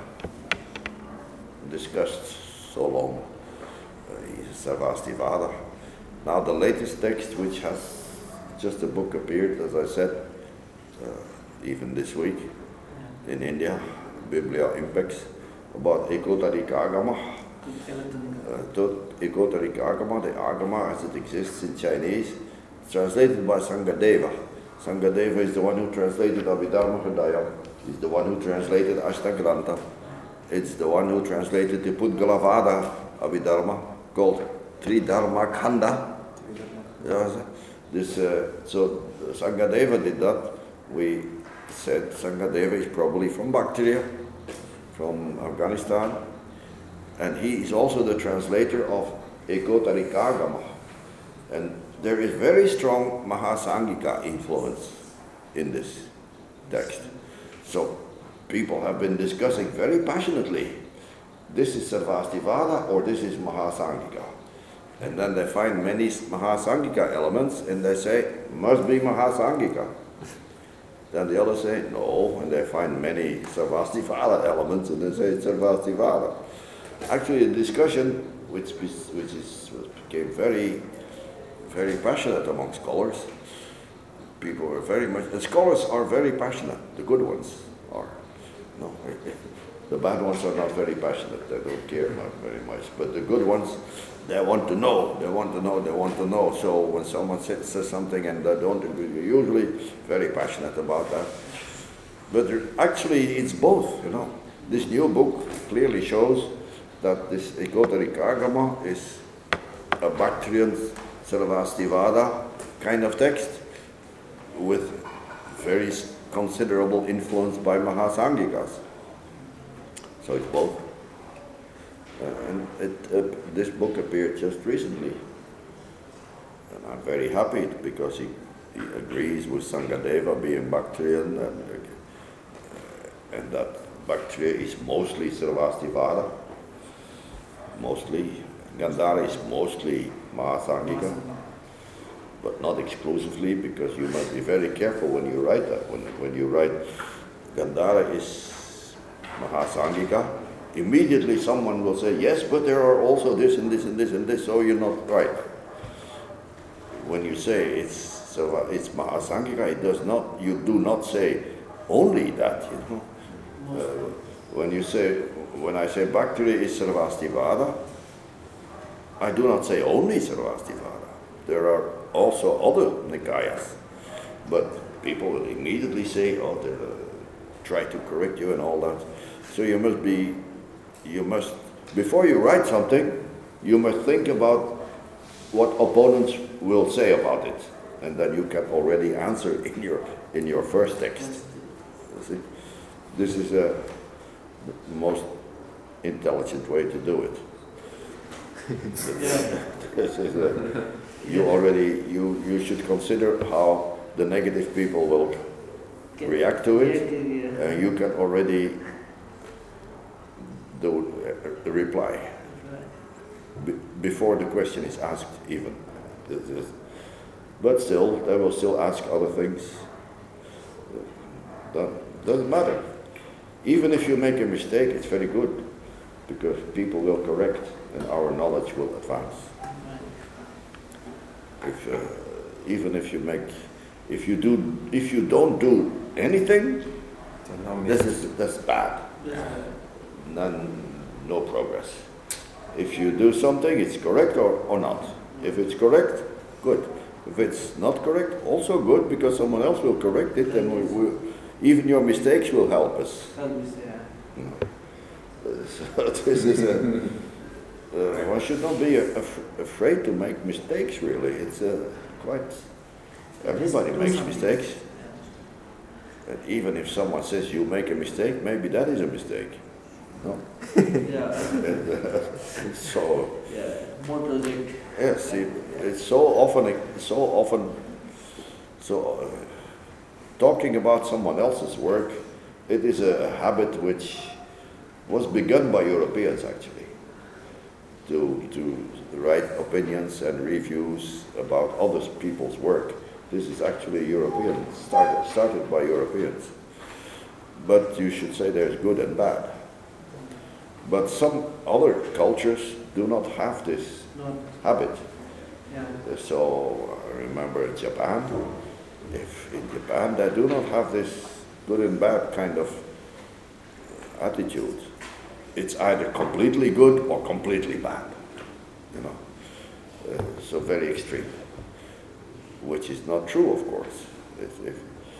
discussed so long. Uh, he's Sarvastivada. Now the latest text, which has just a book appeared, as I said, uh, even this week in India, Biblia Impex, about Ekotarika Agama. Uh, to Ekotarika Agama, the Agama as it exists in Chinese, translated by Sangadeva. Sangadeva is the one who translated Abhidharma Hridaya. He's the one who translated Ashtagranta. It's the one who translated the Pudgalavada Abhidharma, called Tridharma Khanda. Yes. This, uh, so Sangadeva did that. We said Sangadeva is probably from Bactria, from Afghanistan, and he is also the translator of Ekotarikagama. And there is very strong Mahasangika influence in this text. So people have been discussing very passionately, this is Sarvastivada or this is Mahasangika. And then they find many Mahasangika elements and they say, must be Mahasangika. Then the others say, no, and they find many Sarvastivada elements and they say it's Sarvastivada. Actually, a discussion which, which is, became very, very passionate among scholars. People were very much, the scholars are very passionate, the good ones are. No, the bad ones are not very passionate, they don't care not very much. But the good ones, they want to know, they want to know, they want to know. So when someone says, says something and they don't agree, they're usually very passionate about that. But actually it's both, you know. This new book clearly shows that this Ekotarikagama is a Bactrian Sarvastivada kind of text with very considerable influence by Mahasangikas. So it's both. Uh, and it, uh, this book appeared just recently. And I'm very happy because he he agrees with Sangadeva being Bactrian, and, uh, and that Bactria is mostly Sarvastivada, mostly. Gandhara is mostly Mahasangika, but not exclusively, because you must be very careful when you write that. When, when you write Gandhara is Mahasangika, immediately someone will say, yes, but there are also this and this and this and this, so you're not right. When you say it's so it's Mahasangika, it does not, you do not say only that, you know. Uh, when you say, when I say Bhaktiri is Sarvastivada, I do not say only Sarvastivada. There are also other Nikayas, but people will immediately say, oh, they uh, try to correct you and all that. So you must be, you must, before you write something, you must think about what opponents will say about it, and then you can already answer in your in your first text. You see? This is a the most intelligent way to do it. This is a, you already you you should consider how the negative people will react to it, and you can already do a, a reply Be, before the question is asked even. This is, but still, they will still ask other things. That doesn't matter. Even if you make a mistake, it's very good, because people will correct and our knowledge will advance. If, uh, even if you make, if you do, if you don't do anything, this is that's bad. None, no progress. If you do something, it's correct or, or not. If it's correct, good. If it's not correct, also good, because someone else will correct it, and we, we, even your mistakes will help us. You know. So this is a, uh, one should not be af afraid to make mistakes, really. It's uh, quite, everybody makes mistakes. And even if someone says you make a mistake, maybe that is a mistake. No? Yeah. And, uh, so, Yeah, more project. yes, it, it's so often, so often, so uh, talking about someone else's work, it is a habit which was begun by Europeans actually, to, to write opinions and reviews about other people's work. This is actually European, started, started by Europeans. But you should say there's good and bad. But some other cultures do not have this Not, habit. yeah. So I remember Japan. If in Japan they do not have this good and bad kind of attitude. It's either completely good or completely bad, you know. Uh, so very extreme, which is not true, of course. If, if,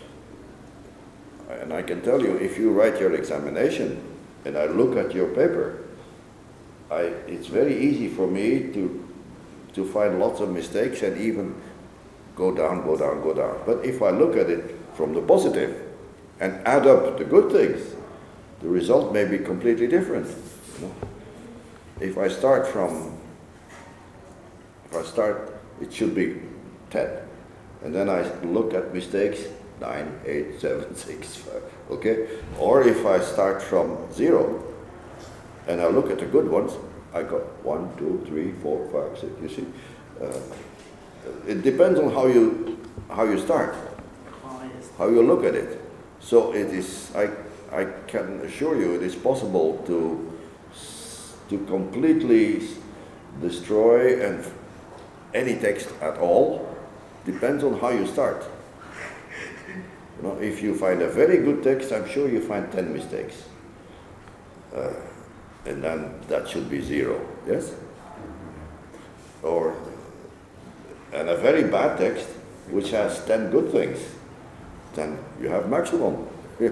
and I can tell you, if you write your examination and I look at your paper, I, it's very easy for me to, to find lots of mistakes and even go down, go down, go down. But if I look at it from the positive and add up the good things, the result may be completely different. You know? If I start from, if I start, it should be ten. And then I look at mistakes, nine, eight, seven, six, five, okay? Or if I start from zero, and I look at the good ones, I got one, two, three, four, five, six, you see? Uh, it depends on how you, how you start, Oh, yes. how you look at it. So it is, I, I can assure you it is possible to, to completely destroy and any text at all. Depends on how you start. You know, if you find a very good text, I'm sure you find ten mistakes. Uh, and then that should be zero, yes? Or, and a very bad text, which has ten good things, then you have maximum. You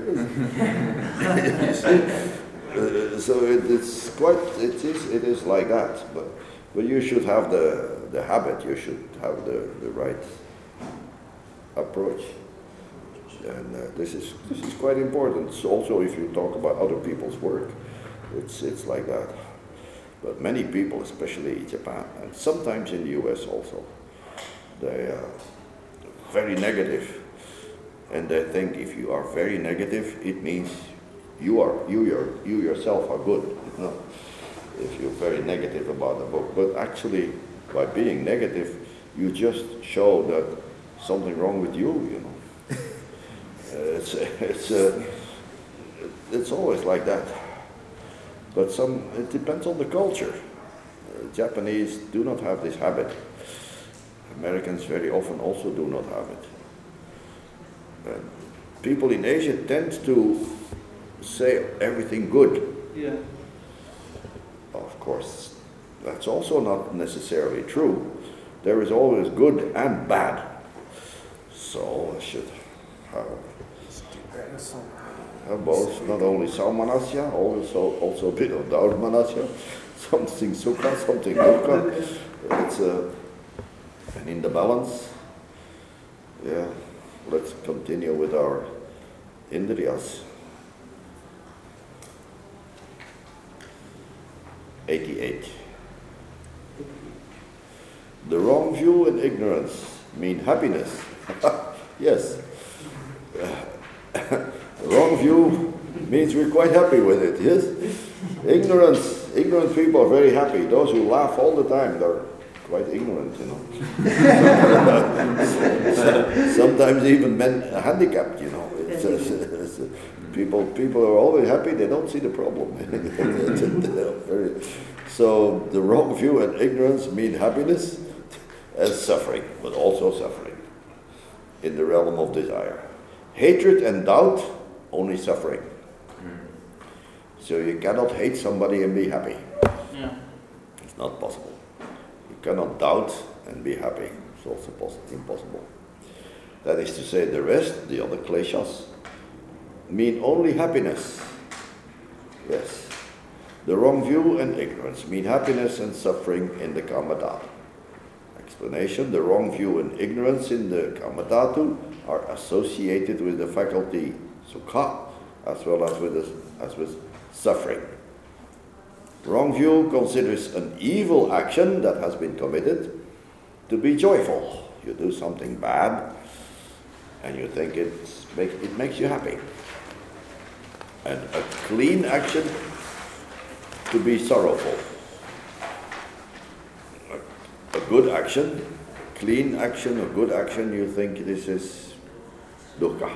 see? Uh, so it, it's quite, it is, it is like that. But, but you should have the, the habit, you should have the, the right approach. And uh, this is this is quite important. So also, if you talk about other people's work, it's it's like that. But many people, especially in Japan, and sometimes in the U S also, they uh, very negative, and they think if you are very negative, it means you are you your you yourself are good. You know, if you're very negative about the book, but actually, by being negative, you just show that something wrong with you. You know, uh, it's it's uh, it's always like that. But some it depends on the culture. Uh, Japanese do not have this habit. Americans very often also do not have it. Uh, people in Asia tend to say everything good. Yeah. Of course, that's also not necessarily true. There is always good and bad. So I should have, have both, not only Saumanasya, also also a bit of Dharmanasya, something Sukha, something Dukkha. It's a And in the balance, yeah, let's continue with our Indriyas. eighty-eight. The wrong view and ignorance mean happiness. Yes. The wrong view means we're quite happy with it, yes? Ignorance, ignorant people are very happy. Those who laugh all the time, they're quite ignorant, you know. Sometimes even men are handicapped, you know. It's, it's, it's, people, people are always happy, they don't see the problem. So the wrong view and ignorance mean happiness as suffering, but also suffering in the realm of desire. Hatred and doubt, only suffering. So you cannot hate somebody and be happy. Yeah. It's not possible. You cannot doubt and be happy. It's also poss- impossible. That is to say, the rest, the other kleshas, mean only happiness. Yes. The wrong view and ignorance mean happiness and suffering in the Kamadhatu. Explanation: the wrong view and ignorance in the Kamadhatu are associated with the faculty Sukha as well as with, the, as with suffering. Wrong view considers an evil action that has been committed to be joyful. You do something bad and you think it's, it makes you happy. And a clean action to be sorrowful. A, a good action, clean action, a good action, you think this is dukkha.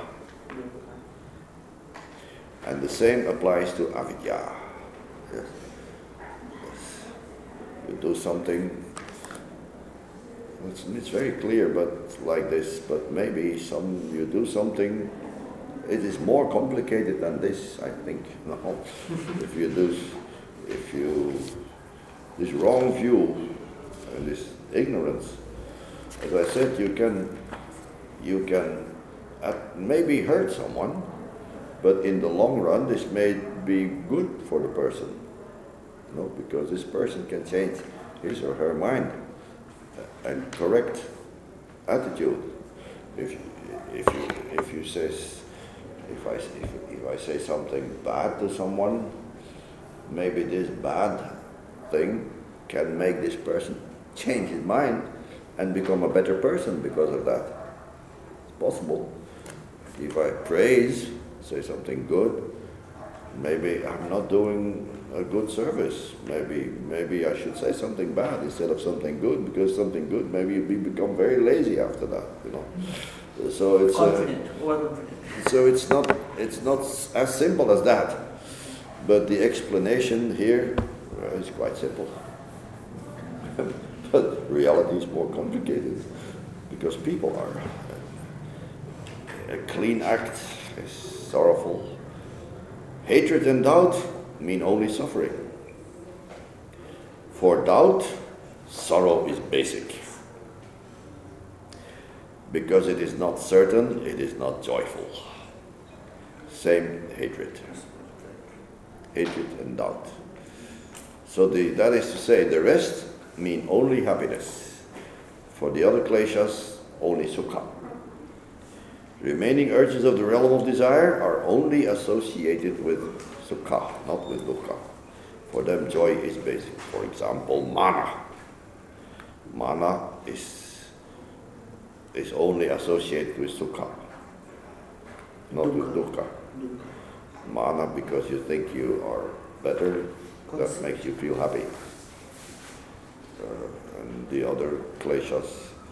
And the same applies to avidya. Yes. Yes. You do something, it's, it's very clear, but like this, but maybe some you do something, it is more complicated than this, I think. No? If you do, if you, this wrong view and this ignorance, as I said, you can, you can uh, maybe hurt someone, but in the long run, this may be good for the person, you know, because this person can change his or her mind and correct attitude. If you, if you, if you say, if I, if, if I say something bad to someone, maybe this bad thing can make this person change his mind and become a better person because of that. It's possible. If I praise, say something good, maybe I'm not doing a good service. Maybe maybe I should say something bad instead of something good, because something good, maybe you become very lazy after that, you know. So it's confident, uh, overconfident. so it's not it's not as simple as that. But the explanation here uh, is quite simple. But reality is more complicated, because people are uh, a clean act is sorrowful. Hatred and doubt mean only suffering. For doubt, sorrow is basic. Because it is not certain, it is not joyful. Same hatred. Hatred and doubt. So the, that is to say, the rest mean only happiness. For the other kleshas, only sukha. Remaining urges of the realm of desire are only associated with sukha, not with dukkha. For them, joy is basic. For example, mana. Mana is is only associated with sukha, not with dukkha. Dukkha. Mana, because you think you are better, that makes you feel happy. Uh, and the other kleshas,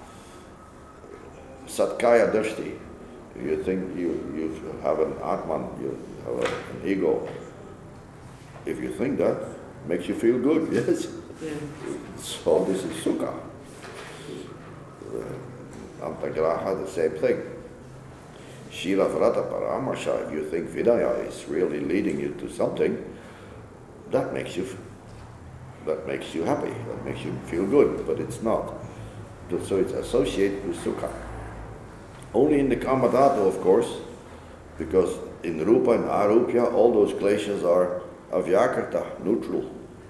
satkaya drishti, you think you, you have an atman, you have a, an ego. If you think that, makes you feel good, yes. Yeah. So this is sukha. Uh, Antagraha, the same thing. Shila Vrata Paramasha, if you think Vinaya is really leading you to something, that makes you that makes you happy, that makes you feel good, but it's not. So it's associated with Sukha. Only in the Kamadhatu, of course, because in Rupa and Arupya, all those kleshas are avyakarta, neutral.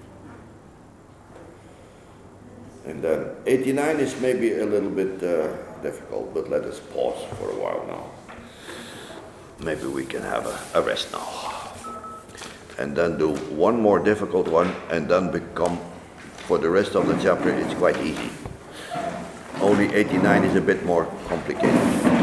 And then eighty-nine is maybe a little bit uh, difficult, but let us pause for a while now. Maybe we can have a, a rest now. And then do one more difficult one, and then become, for the rest of the chapter, it's quite easy. Only eighty-nine is a bit more complicated.